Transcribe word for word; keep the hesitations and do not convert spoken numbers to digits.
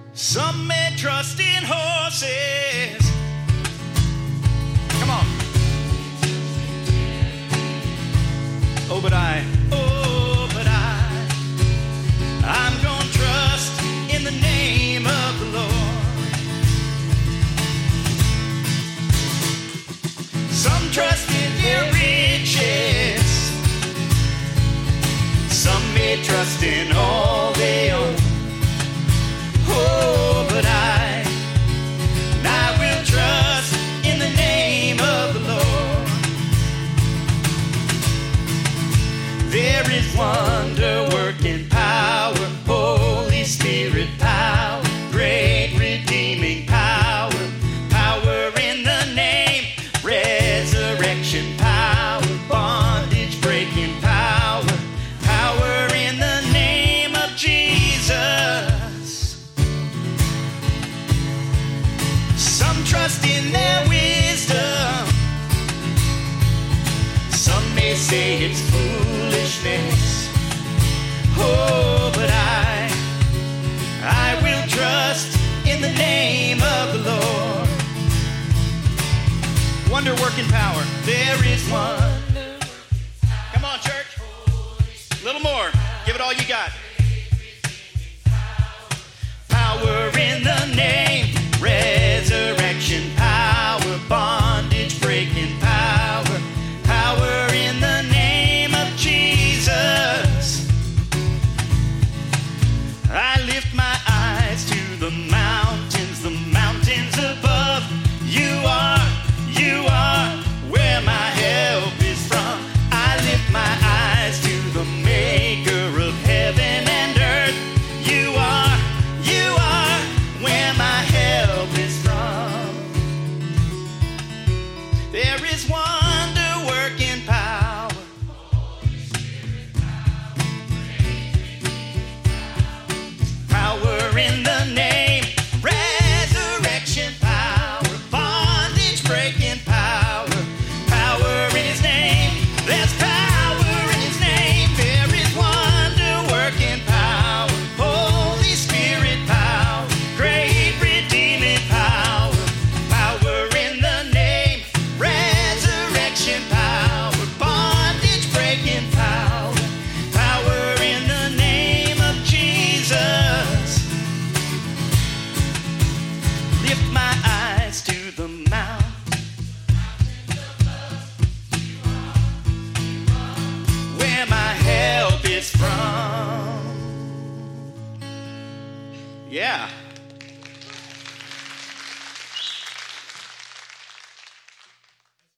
Some may trust in horses. Come on. Oh, but I, oh, but I, I'm gonna trust in the name of the Lord. Some trust in their riches. Some may trust in all they own. Oh, but I, and I will trust in the name of the Lord. There is wonder working power, Holy Spirit power, great redeeming power, power in the name, resurrection power, bondage breaking power, power in the name of Jesus. Some trust in their wisdom. Some may say it's foolishness. Oh, but I, I will trust in the name of the Lord. Wonder working power. There is one. Come on, church. A little more. Give it all you got. Power in the name. Resurrection power, bondage breaking power, power in the name of Jesus. I lift my eyes to the mountains, the mountains above. You are, you are where my help is from. I lift my eyes to the maker of heaven and earth. You are, you are where my help is from. There is wonder working power. Power in the name, resurrection power, bondage breaking power, power in his name. There's power in his name. There is wonder working power, Holy Spirit power, great redeeming power, power in the name, resurrection power, bondage breaking power, power in the name of Jesus. Lift my eyes to the mountain. Where my help is from. Yeah.